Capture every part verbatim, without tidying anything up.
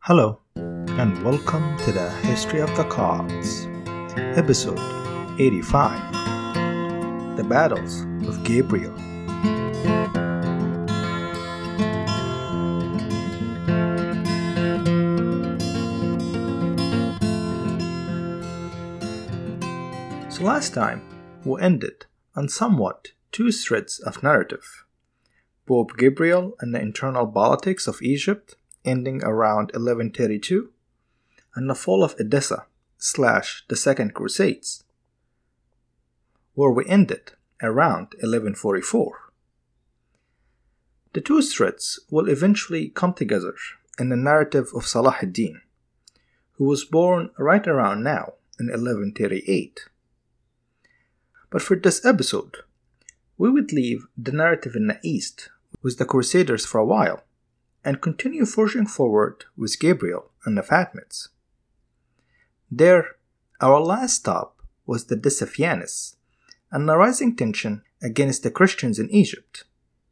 Hello, and welcome to the History of the Gods, Episode eighty-five, The Battles of Gabriel. So last time, we ended on somewhat two threads of narrative, Pope Gabriel and the internal politics of Egypt ending around eleven thirty-two, and the fall of Edessa slash the Second Crusades, where we ended around eleven forty-four. The two threads will eventually come together in the narrative of Salah ad-Din, who was born right around now in eleven thirty-eight. But for this episode, we would leave the narrative in the East with the Crusaders for a while, and continue forging forward with Gabriel and the Fatimids. There, our last stop was the death of Yanis and the rising tension against the Christians in Egypt.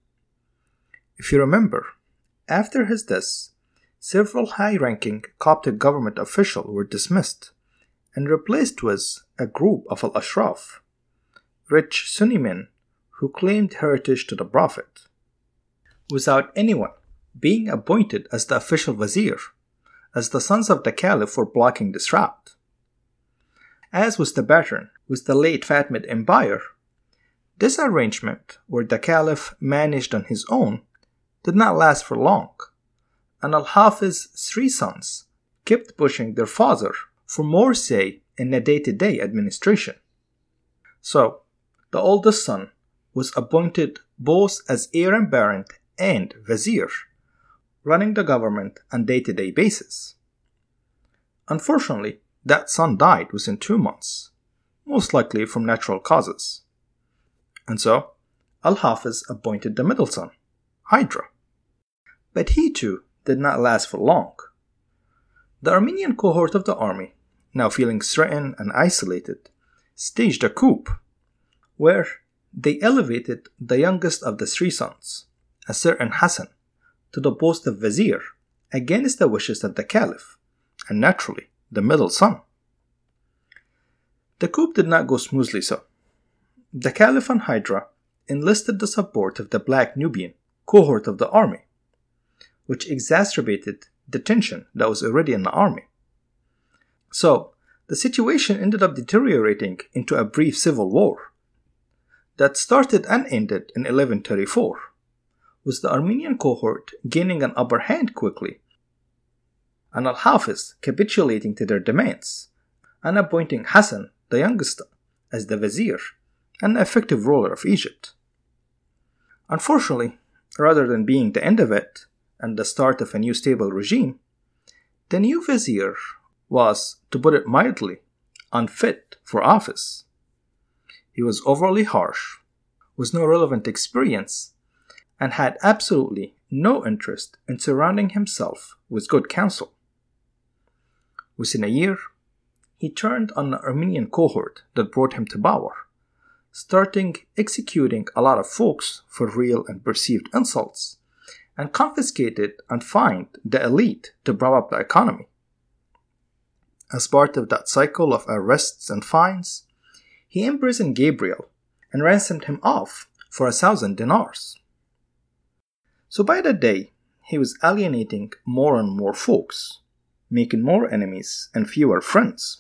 If you remember, after his death, several high-ranking Coptic government officials were dismissed and replaced with a group of al-Ashraf, rich Sunni men who claimed heritage to the Prophet, without anyone being appointed as the official vizier, as the sons of the Caliph were blocking this route. As was the pattern with the late Fatimid Empire, this arrangement, where the Caliph managed on his own, did not last for long, and Al-Hafiz's three sons kept pushing their father for more say in the day-to-day administration. So, the oldest son was appointed both as heir apparent and vizier, running the government on day-to-day basis. Unfortunately, that son died within two months, most likely from natural causes. And so, Al-Hafiz appointed the middle son, Hydra. But he too did not last for long. The Armenian cohort of the army, now feeling threatened and isolated, staged a coup, where they elevated the youngest of the three sons, a certain Hassan, to the post of vizier against the wishes of the Caliph, and naturally, the middle son. The coup did not go smoothly so. The Caliph and Hydra enlisted the support of the Black Nubian cohort of the army, which exacerbated the tension that was already in the army. So, the situation ended up deteriorating into a brief civil war that started and ended in eleven thirty-four. with the Armenian cohort gaining an upper hand quickly, and Al-Hafiz capitulating to their demands, and appointing Hassan, the youngest, as the vizier and the effective ruler of Egypt. Unfortunately, rather than being the end of it and the start of a new stable regime, the new vizier was, to put it mildly, unfit for office. He was overly harsh, with no relevant experience, and had absolutely no interest in surrounding himself with good counsel. Within a year, he turned on the Armenian cohort that brought him to power, starting executing a lot of folks for real and perceived insults, and confiscated and fined the elite to prop up the economy. As part of that cycle of arrests and fines, he imprisoned Gabriel and ransomed him off for a thousand dinars. So by that day, he was alienating more and more folks, making more enemies and fewer friends.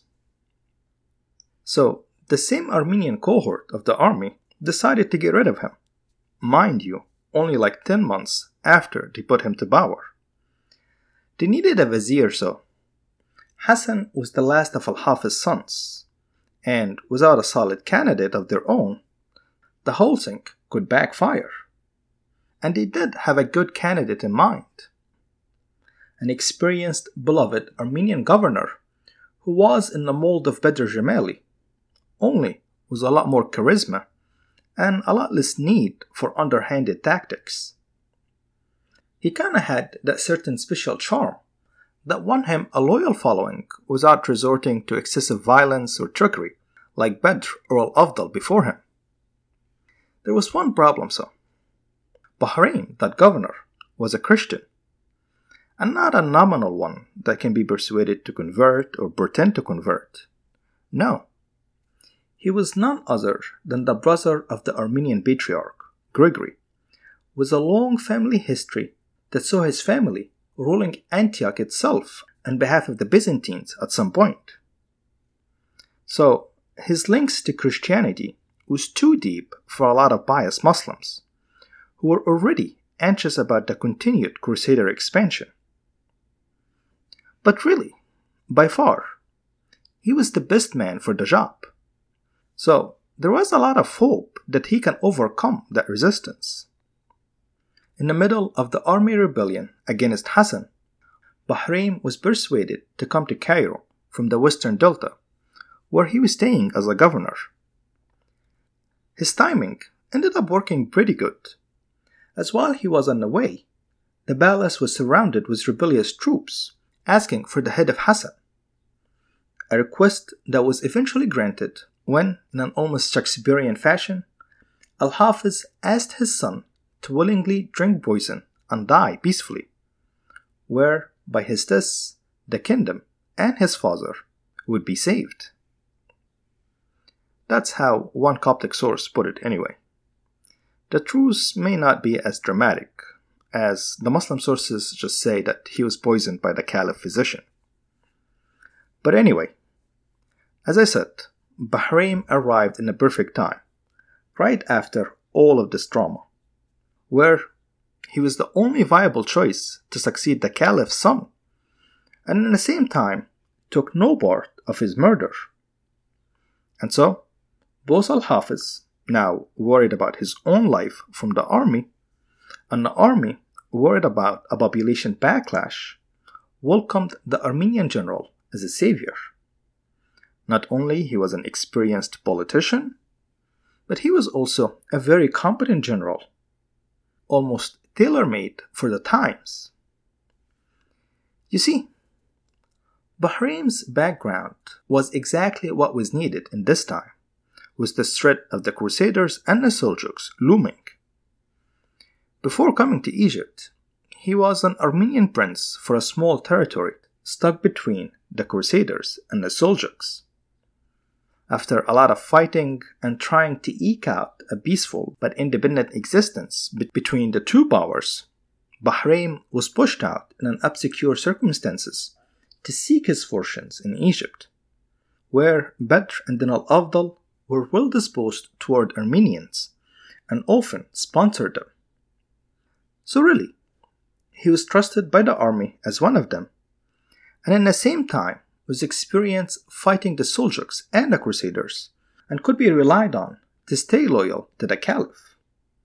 So the same Armenian cohort of the army decided to get rid of him, mind you, only like ten months after they put him to power. They needed a vizier, so Hassan was the last of Al-Hafiz's sons, and without a solid candidate of their own, the whole thing could backfire. And they did have a good candidate in mind. An experienced, beloved Armenian governor who was in the mold of Bedr Jamali, only with a lot more charisma and a lot less need for underhanded tactics. He kinda had that certain special charm that won him a loyal following without resorting to excessive violence or trickery like Bedr or Al-Afdal before him. There was one problem, so. Bahrain, that governor, was a Christian, and not a nominal one that can be persuaded to convert or pretend to convert. No. He was none other than the brother of the Armenian patriarch, Gregory, with a long family history that saw his family ruling Antioch itself on behalf of the Byzantines at some point. So, his links to Christianity was too deep for a lot of pious Muslims, who were already anxious about the continued Crusader expansion. But really, by far, he was the best man for the job. So, there was a lot of hope that he can overcome that resistance. In the middle of the army rebellion against Hassan, Bahrain was persuaded to come to Cairo from the western delta, where he was staying as a governor. His timing ended up working pretty good, as while he was on the way, the palace was surrounded with rebellious troops asking for the head of Hassan, a request that was eventually granted when, in an almost Shakespearean fashion, Al-Hafiz asked his son to willingly drink poison and die peacefully, where, by his death, the kingdom and his father would be saved. That's how one Coptic source put it anyway. The truth may not be as dramatic, as the Muslim sources just say that he was poisoned by the Caliph physician. But anyway, as I said, Bahrain arrived in the perfect time, right after all of this drama, where he was the only viable choice to succeed the Caliph's son, and at the same time took no part of his murder. And so, both Al-Hafiz, now worried about his own life from the army, and the army worried about a population backlash, welcomed the Armenian general as a savior. Not only he was an experienced politician, but he was also a very competent general, almost tailor-made for the times. You see, Bahrain's background was exactly what was needed in this time, with the threat of the Crusaders and the Seljuks looming. Before coming to Egypt, he was an Armenian prince for a small territory stuck between the Crusaders and the Seljuks. After a lot of fighting and trying to eke out a peaceful but independent existence be- between the two powers, Bahrain was pushed out in an obscure circumstances to seek his fortunes in Egypt, where Badr and Din al-Afdal were well disposed toward Armenians and often sponsored them. So really, he was trusted by the army as one of them, and at the same time was experienced fighting the Seljuks and the Crusaders, and could be relied on to stay loyal to the Caliph.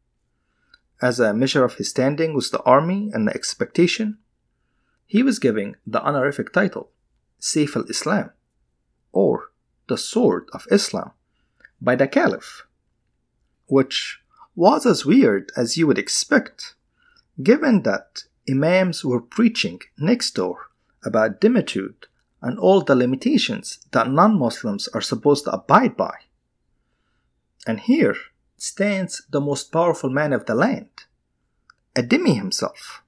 As a measure of his standing with the army and the expectation, he was given the honorific title Sayf al-Islam, or the Sword of Islam, by the Caliph, which was as weird as you would expect, given that imams were preaching next door about dimitude and all the limitations that non-Muslims are supposed to abide by. And here stands the most powerful man of the land, a dhimmi himself.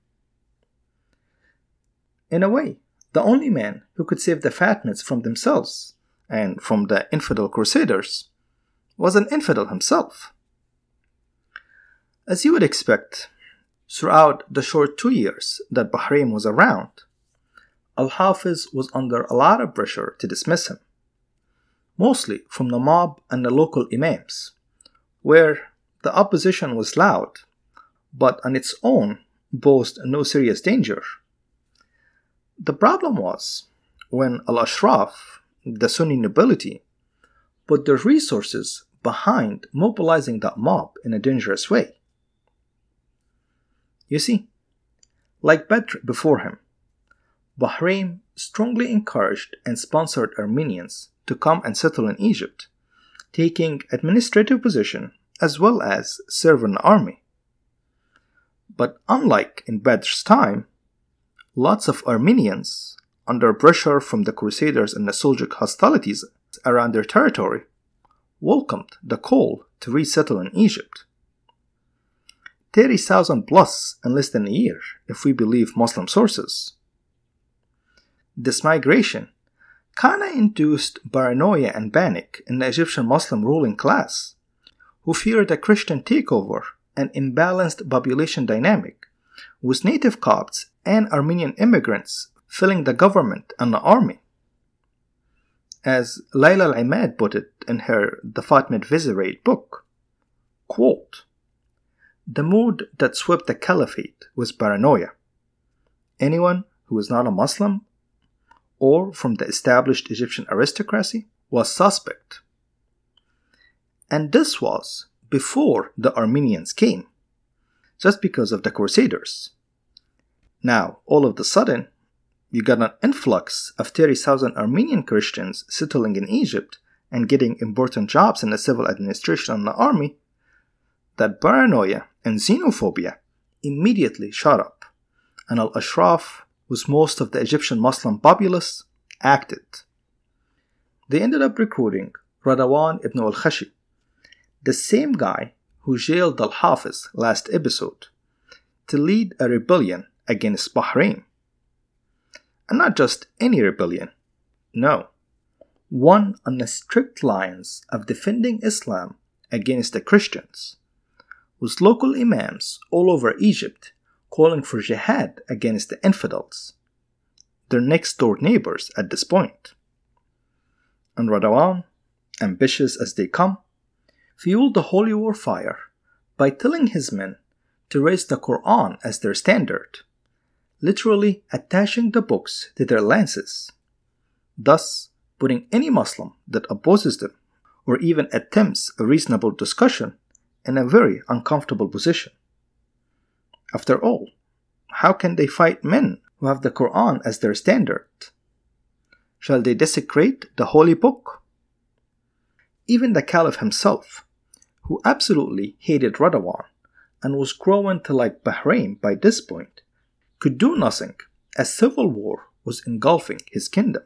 In a way, the only man who could save the Fatimids from themselves and from the infidel Crusaders was an infidel himself. As you would expect, throughout the short two years that Bahrain was around, Al-Hafiz was under a lot of pressure to dismiss him, mostly from the mob and the local imams, where the opposition was loud, but on its own posed no serious danger. The problem was when Al-Ashraf, the Sunni nobility, put their resources behind mobilizing that mob in a dangerous way. You see, like Badr before him, Bahrain strongly encouraged and sponsored Armenians to come and settle in Egypt, taking administrative position as well as serve in the army. But unlike in Badr's time, lots of Armenians, under pressure from the Crusaders and the Seljuk hostilities around their territory, welcomed the call to resettle in Egypt. thirty thousand plus in less than a year, if we believe Muslim sources, This migration kinda induced paranoia and panic in the Egyptian Muslim ruling class, who feared a Christian takeover and imbalanced population dynamic, with native Copts and Armenian immigrants filling the government and the army. As Layla al-Imad put it in her The Fatimid Vizierate book, quote, "The mood that swept the caliphate was paranoia. Anyone who was not a Muslim or from the established Egyptian aristocracy was suspect. And this was before the Armenians came, just because of the Crusaders. Now, all of a sudden, you got an influx of thirty thousand Armenian Christians settling in Egypt and getting important jobs in the civil administration and the army, that paranoia and xenophobia immediately shot up, and al-Ashraf, with most of the Egyptian Muslim populace, acted. They ended up recruiting Radawan ibn al-Khashi, the same guy who jailed al-Hafiz last episode, to lead a rebellion against Bahrain. And not just any rebellion, no, one on the strict lines of defending Islam against the Christians, with local imams all over Egypt calling for jihad against the infidels, their next-door neighbors at this point. And Radawan, ambitious as they come, fueled the holy war fire by telling his men to raise the Quran as their standard, literally attaching the books to their lances, thus putting any Muslim that opposes them or even attempts a reasonable discussion in a very uncomfortable position. After all, how can they fight men who have the Quran as their standard? Shall they desecrate the holy book? Even the Caliph himself, who absolutely hated Radawan and was growing to like Bahrain by this point, could do nothing as civil war was engulfing his kingdom.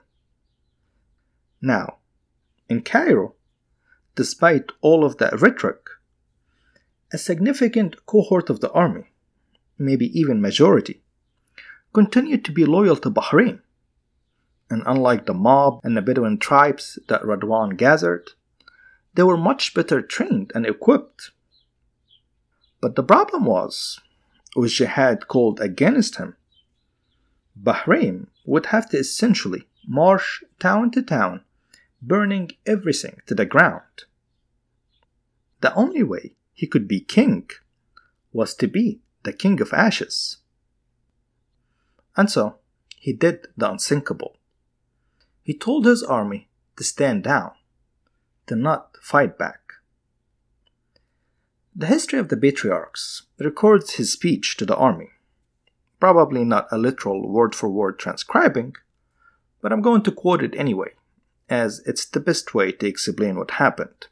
Now, in Cairo, despite all of the rhetoric, a significant cohort of the army, maybe even majority, continued to be loyal to Bahrain, and unlike the mob and the Bedouin tribes that Radawan gathered, they were much better trained and equipped. But the problem was, with jihad called against him, Bahrain would have to essentially march town to town, burning everything to the ground. The only way he could be king was to be the king of ashes. And so, he did the unthinkable. He told his army to stand down, to not fight back. The history of the patriarchs records his speech to the army, probably not a literal word-for-word transcribing, but I'm going to quote it anyway, as it's the best way to explain what happened.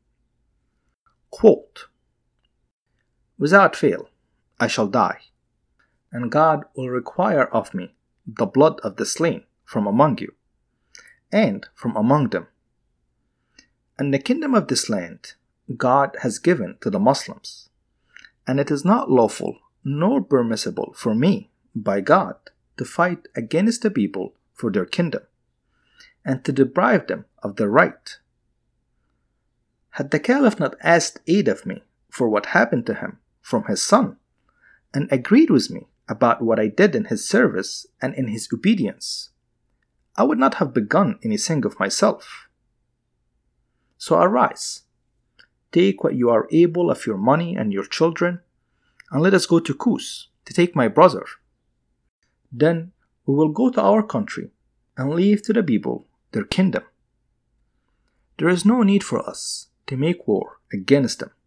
Quote, "Without fail, I shall die, and God will require of me the blood of the slain from among you, and from among them. And the kingdom of this land God has given to the Muslims, and it is not lawful nor permissible for me, by God, to fight against the people for their kingdom, and to deprive them of their right. Had the Caliph not asked aid of me for what happened to him from his son, and agreed with me about what I did in his service and in his obedience, I would not have begun anything of myself. So arise, take what you are able of your money and your children, and let us go to Kos to take my brother. Then we will go to our country and leave to the people their kingdom. There is no need for us to make war against them."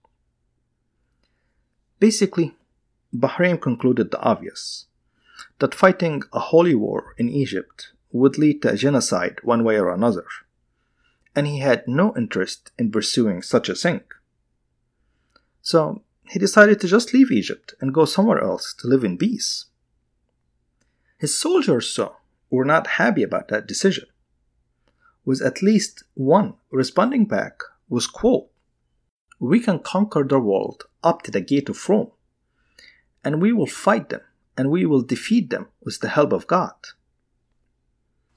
Basically, Bahrain concluded the obvious, that fighting a holy war in Egypt would lead to a genocide one way or another, and he had no interest in pursuing such a thing. So he decided to just leave Egypt and go somewhere else to live in peace. His soldiers, though, were not happy about that decision, with at least one responding back with, quote, "We can conquer the world up to the gate of Rome, and we will fight them, and we will defeat them with the help of God."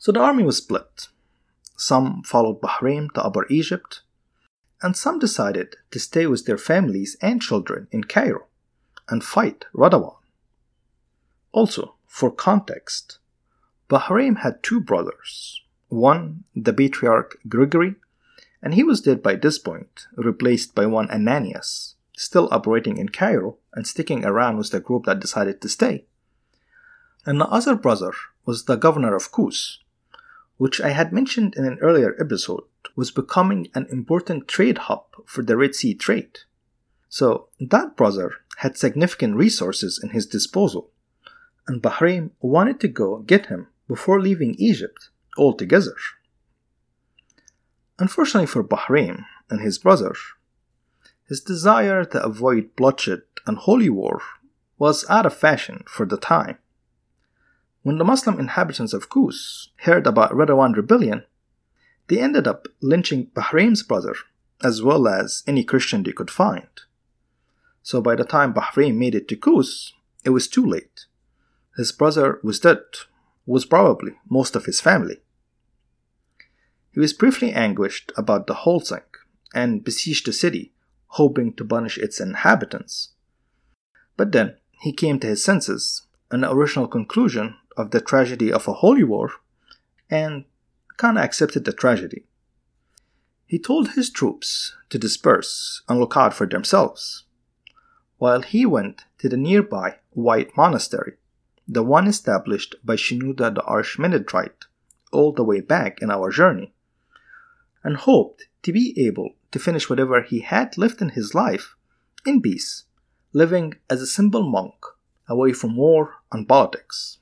So the army was split. Some followed Bahrain to Upper Egypt, and some decided to stay with their families and children in Cairo and fight Radwan. Also, for context, Bahrain had two brothers. One, the patriarch Gregory, and he was dead by this point, replaced by one Ananias, still operating in Cairo and sticking around with the group that decided to stay. And the other brother was the governor of Kos, which I had mentioned in an earlier episode was becoming an important trade hub for the Red Sea trade. So that brother had significant resources in his disposal, and Bahrain wanted to go get him before leaving Egypt altogether. Unfortunately for Bahrain and his brother, his desire to avoid bloodshed and holy war was out of fashion for the time. When the Muslim inhabitants of Kos heard about Radwan rebellion, they ended up lynching Bahrain's brother as well as any Christian they could find. So by the time Bahrain made it to Kos, it was too late. His brother was dead, was probably most of his family. He was briefly anguished about the whole thing and besieged the city, hoping to punish its inhabitants. But then he came to his senses, an original conclusion of the tragedy of a holy war, and kinda accepted the tragedy. He told his troops to disperse and look out for themselves, while he went to the nearby White Monastery, the one established by Shenouda the Archimandrite all the way back in our journey, and hoped to be able to finish whatever he had left in his life in peace, living as a simple monk away from war and politics.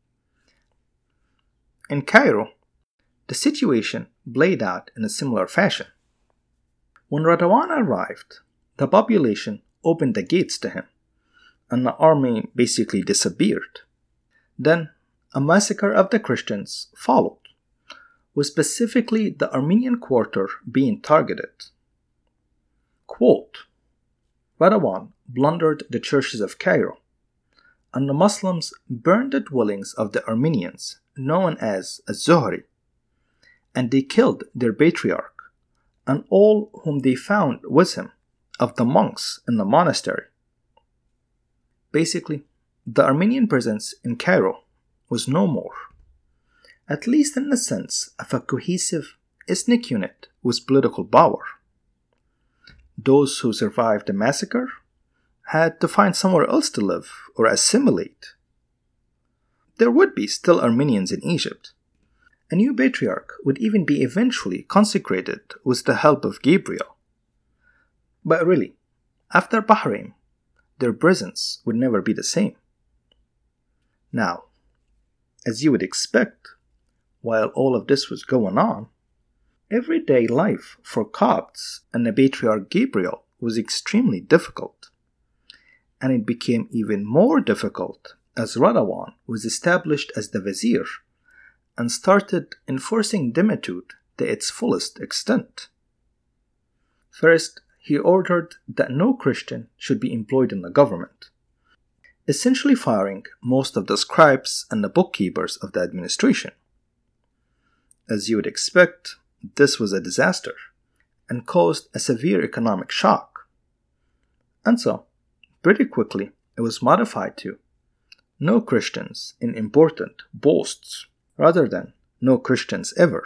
In Cairo, the situation played out in a similar fashion. When Radwan arrived, the population opened the gates to him, and the army basically disappeared. Then, a massacre of the Christians followed, with specifically the Armenian quarter being targeted. Quote, Radwan plundered the churches of Cairo, and the Muslims burned the dwellings of the Armenians, known as Az-Zuhri, and they killed their patriarch, and all whom they found with him, of the monks in the monastery. Basically, the Armenian presence in Cairo was no more, at least in the sense of a cohesive ethnic unit with political power. Those who survived the massacre had to find somewhere else to live or assimilate. There would be still Armenians in Egypt. A new patriarch would even be eventually consecrated with the help of Gabriel. But really, after Bahrain, their presence would never be the same. Now, as you would expect, while all of this was going on, everyday life for Copts and the patriarch Gabriel was extremely difficult. And it became even more difficult as Radwan was established as the vizier and started enforcing Dimitude to its fullest extent. First, he ordered that no Christian should be employed in the government, essentially firing most of the scribes and the bookkeepers of the administration. As you would expect, this was a disaster and caused a severe economic shock. And so, pretty quickly, it was modified to no Christians in important posts rather than no Christians ever.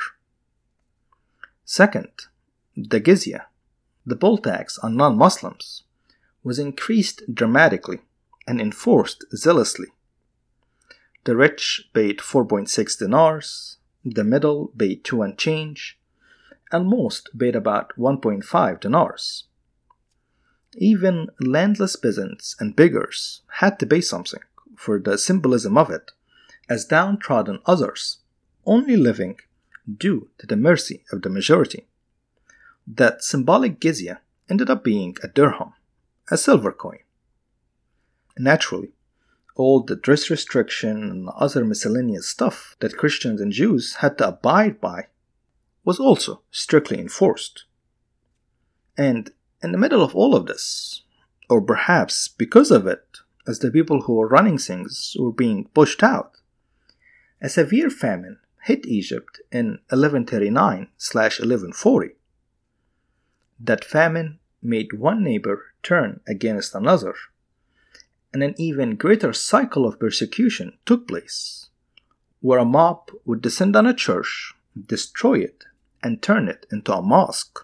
Second, the Jizya, the poll tax on non-Muslims, was increased dramatically and enforced zealously. The rich paid four point six dinars, the middle paid two and change, and most paid about one point five dinars. Even landless peasants and beggars had to pay something for the symbolism of it, as downtrodden others, only living due to the mercy of the majority. That symbolic Jizya ended up being a dirham, a silver coin. Naturally, all the dress restriction and other miscellaneous stuff that Christians and Jews had to abide by was also strictly enforced. And in the middle of all of this, or perhaps because of it, as the people who were running things were being pushed out, a severe famine hit Egypt in eleven thirty-nine to eleven forty. That famine made one neighbor turn against another, and an even greater cycle of persecution took place, where a mob would descend on a church, destroy it, and turn it into a mosque.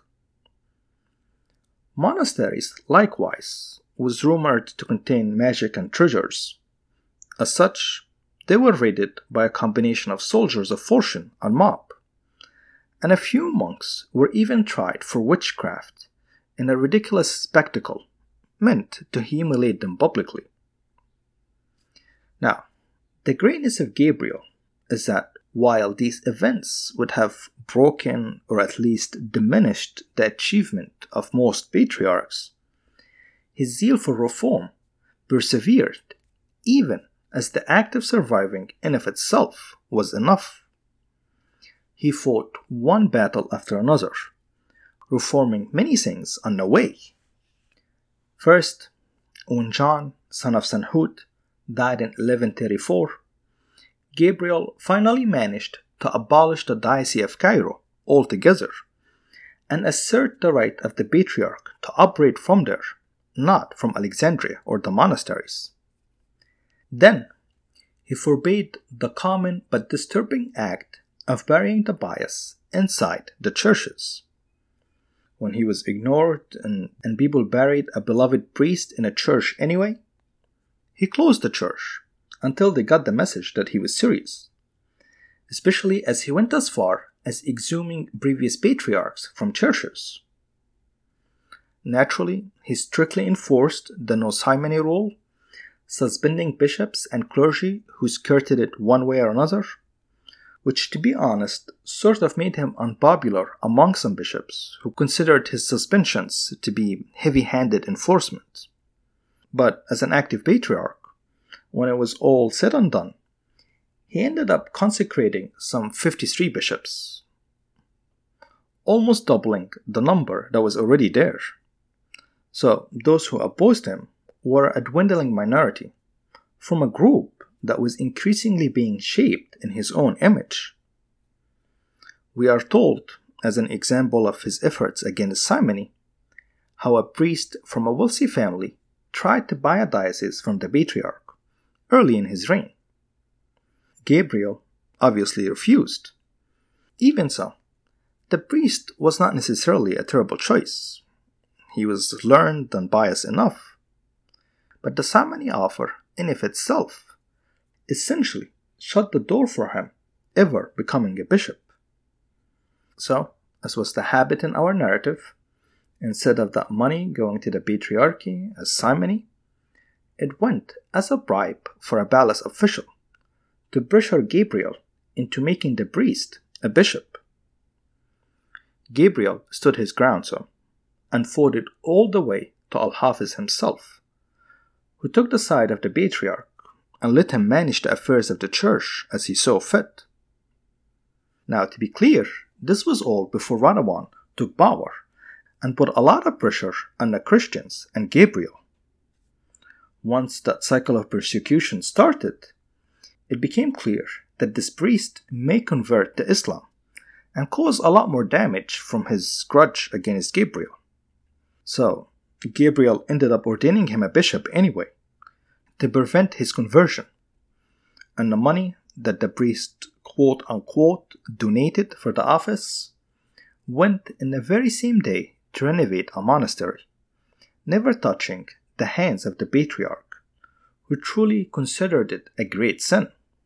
Monasteries, likewise, was rumored to contain magic and treasures. As such, they were raided by a combination of soldiers of fortune and mob, and a few monks were even tried for witchcraft in a ridiculous spectacle meant to humiliate them publicly. Now, the greatness of Gabriel is that while these events would have broken or at least diminished the achievement of most patriarchs, his zeal for reform persevered even as the act of surviving in of itself was enough. He fought one battle after another, reforming many things on the way. First, when John, son of Sanhut, died in eleven thirty-four, Gabriel finally managed to abolish the Diocese of Cairo altogether and assert the right of the patriarch to operate from there, not from Alexandria or the monasteries. Then, he forbade the common but disturbing act of burying the bias inside the churches. When he was ignored and, and people buried a beloved priest in a church anyway, he closed the church until they got the message that he was serious, especially as he went as far as exhuming previous patriarchs from churches. Naturally, he strictly enforced the no simony rule, suspending bishops and clergy who skirted it one way or another, which, to be honest, sort of made him unpopular among some bishops who considered his suspensions to be heavy-handed enforcement. But as an active patriarch, when it was all said and done, he ended up consecrating some fifty-three bishops, almost doubling the number that was already there. So those who opposed him were a dwindling minority from a group that was increasingly being shaped in his own image. We are told, as an example of his efforts against simony, how a priest from a wealthy family tried to buy a diocese from the patriarch early in his reign. Gabriel obviously refused. Even so, the priest was not necessarily a terrible choice. He was learned and pious enough. But the simony offer, in of itself, essentially shut the door for him ever becoming a bishop. So, as was the habit in our narrative, instead of that money going to the patriarchy as simony, it went as a bribe for a palace official to pressure Gabriel into making the priest a bishop. Gabriel stood his ground so, and fought it all the way to Al-Hafiz himself, who took the side of the patriarch and let him manage the affairs of the church as he saw fit. Now, to be clear, this was all before Radawan took power and put a lot of pressure on the Christians and Gabriel. Once that cycle of persecution started, it became clear that this priest may convert to Islam and cause a lot more damage from his grudge against Gabriel. So, Gabriel ended up ordaining him a bishop anyway, to prevent his conversion, and the money that the priest quote-unquote donated for the office went in the very same day to renovate a monastery, never touching the hands of the patriarch, who truly considered it a great sin.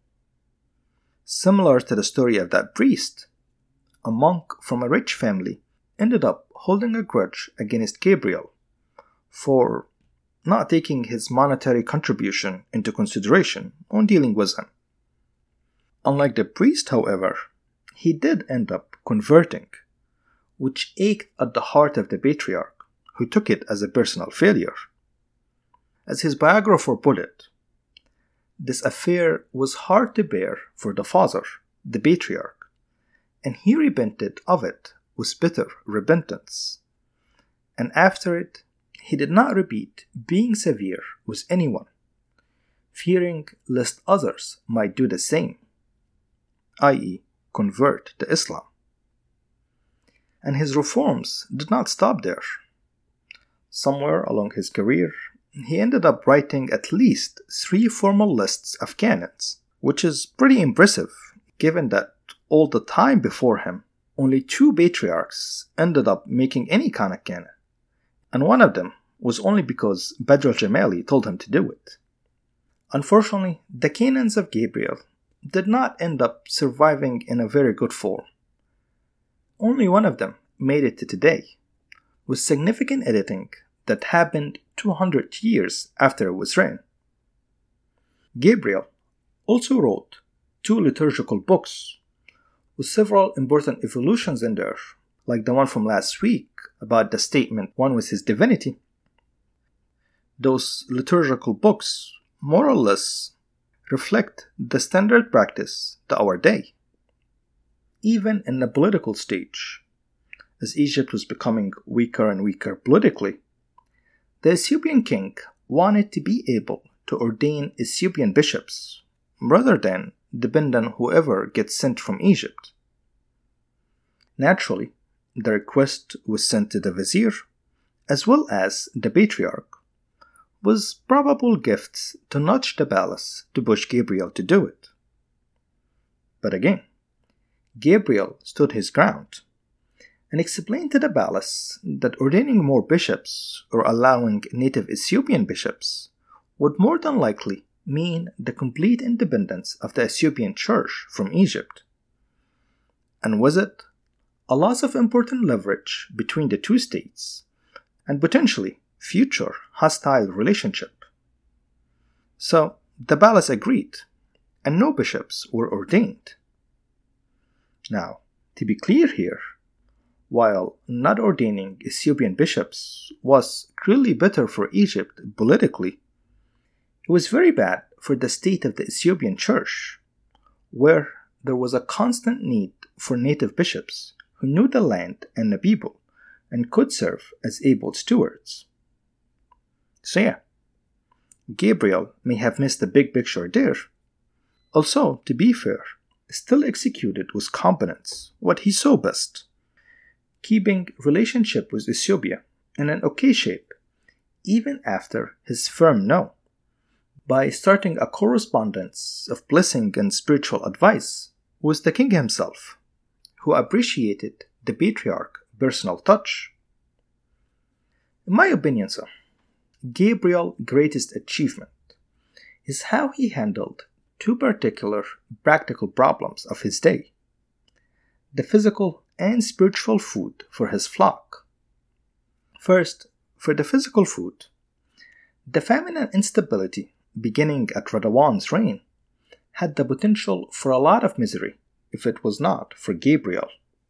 Similar to the story of that priest, a monk from a rich family ended up holding a grudge against Gabriel for not taking his monetary contribution into consideration when dealing with him. Unlike the priest, however, he did end up converting, which ached at the heart of the patriarch, who took it as a personal failure. As his biographer put it, this affair was hard to bear for the father, the patriarch, and he repented of it with bitter repentance. And after it, he did not repeat being severe with anyone, fearing lest others might do the same, that is, convert to Islam. And his reforms did not stop there. Somewhere along his career, he ended up writing at least three formal lists of canons, which is pretty impressive given that all the time before him, only two patriarchs ended up making any kind of canon, and one of them was only because Badr al-Jamali told him to do it. Unfortunately, the canons of Gabriel did not end up surviving in a very good form. Only one of them made it to today, with significant editing that happened two hundred years after it was written. Gabriel also wrote two liturgical books, with several important evolutions in there, like the one from last week about the statement one with his divinity. Those liturgical books more or less reflect the standard practice to our day. Even in the political stage, as Egypt was becoming weaker and weaker politically, the Ethiopian king wanted to be able to ordain Ethiopian bishops rather than depend on whoever gets sent from Egypt. Naturally, the request was sent to the vizier as well as the patriarch, with probable gifts to nudge the palace to push Gabriel to do it. But again, Gabriel stood his ground and explained to the palace that ordaining more bishops or allowing native Ethiopian bishops would more than likely mean the complete independence of the Ethiopian church from Egypt, and with it, a loss of important leverage between the two states and potentially future hostile relationship. So the palace agreed, and no bishops were ordained. Now, to be clear here, while not ordaining Ethiopian bishops was clearly better for Egypt politically, it was very bad for the state of the Ethiopian church, where there was a constant need for native bishops who knew the land and the people and could serve as able stewards. So yeah, Gabriel may have missed the big picture there. Also, to be fair, still executed with competence what he saw best, keeping relationship with Ethiopia in an okay shape even after his firm no, by starting a correspondence of blessing and spiritual advice with the king himself, who appreciated the patriarch's personal touch. In my opinion, sir, Gabriel's greatest achievement is how he handled two particular practical problems of his day: the physical and spiritual food for his flock. First, for the physical food, the famine and instability beginning at Radawan's reign had the potential for a lot of misery if it was not for Gabriel.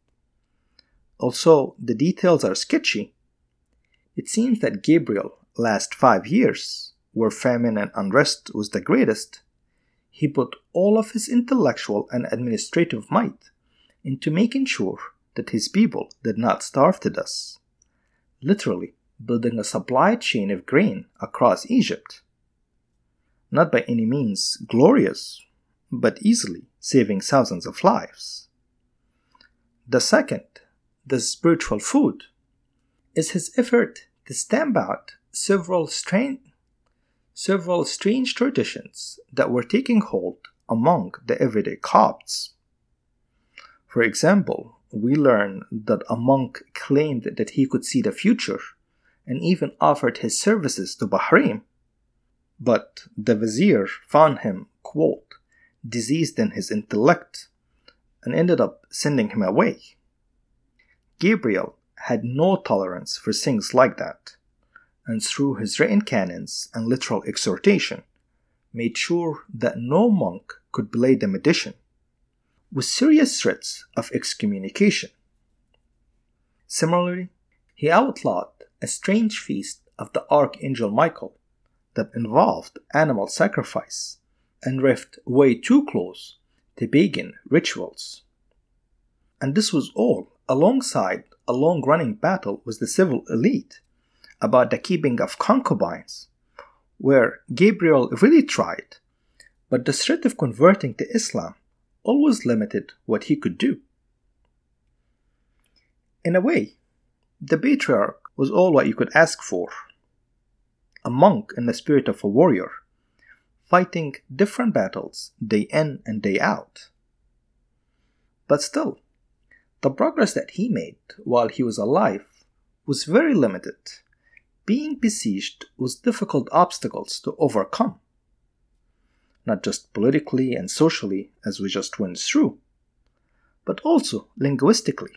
Although the details are sketchy, it seems that Gabriel's last five years, where famine and unrest was the greatest, he put all of his intellectual and administrative might into making sure that his people did not starve to death, literally building a supply chain of grain across Egypt. Not by any means glorious, but easily saving thousands of lives. The second, the spiritual food, is his effort to stamp out several strange, several strange traditions that were taking hold among the everyday Copts. For example, we learn that a monk claimed that he could see the future and even offered his services to Bahrain, but the vizier found him, quote, diseased in his intellect, and ended up sending him away. Gabriel had no tolerance for things like that, and through his written canons and literal exhortation, made sure that no monk could play the magician, with serious threats of excommunication. Similarly, he outlawed a strange feast of the Archangel Michael that involved animal sacrifice and riffed way too close to pagan rituals. And this was all alongside a long-running battle with the civil elite about the keeping of concubines, where Gabriel really tried, but the threat of converting to Islam always limited what he could do. In a way, the patriarch was all what you could ask for. A monk in the spirit of a warrior, fighting different battles day in and day out. But still, the progress that he made while he was alive was very limited, being besieged with difficult obstacles to overcome. Not just politically and socially, as we just went through, but also linguistically.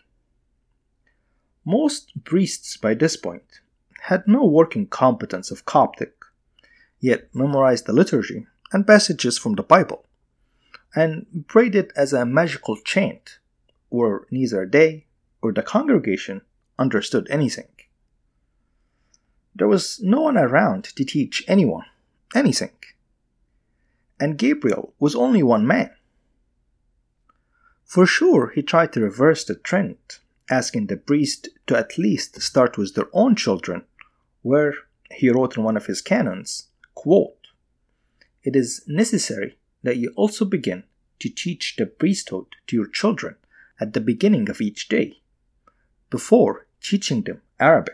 Most priests by this point had no working competence of Coptic, yet memorized the liturgy and passages from the Bible, and prayed it as a magical chant, where neither they or the congregation understood anything. There was no one around to teach anyone anything, and Gabriel was only one man. For sure, he tried to reverse the trend, asking the priest to at least start with their own children, where he wrote in one of his canons, quote, "It is necessary that you also begin to teach the priesthood to your children at the beginning of each day, before teaching them Arabic."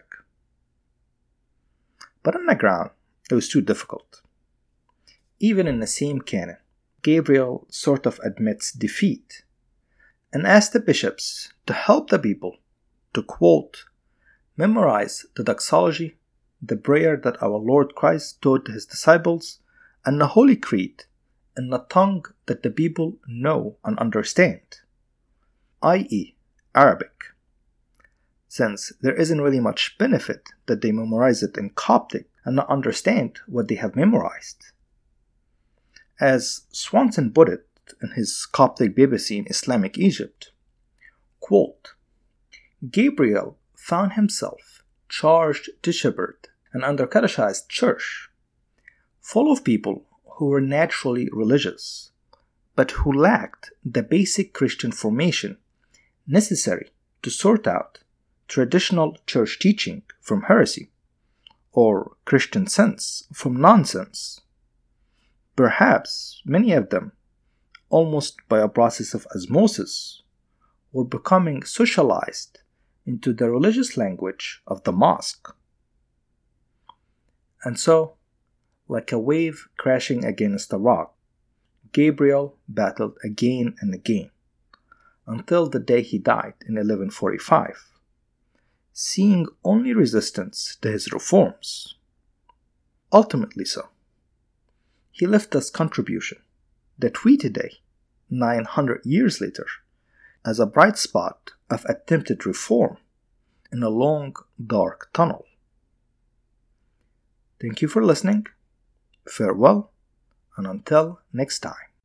But on the ground, it was too difficult. Even in the same canon, Gabriel sort of admits defeat and asks the bishops to help the people to, quote, "memorize the doxology, the prayer that our Lord Christ taught to his disciples, and the Holy Creed in the tongue that the people know and understand, that is, Arabic, since there isn't really much benefit that they memorize it in Coptic and not understand what they have memorized." As Swanson put it in his Coptic papacy in Islamic Egypt, quote, "Gabriel found himself charged to shepherd an under-catechized church, full of people who were naturally religious, but who lacked the basic Christian formation necessary to sort out traditional church teaching from heresy, or Christian sense from nonsense. Perhaps many of them, almost by a process of osmosis, were becoming socialized into the religious language of the mosque. And so, like a wave crashing against a rock, Gabriel battled again and again, until the day he died in eleven forty-five, seeing only resistance to his reforms. Ultimately so, he left us contribution that we today, nine hundred years later, as a bright spot of attempted reform in a long, dark tunnel. Thank you for listening. Farewell, and until next time.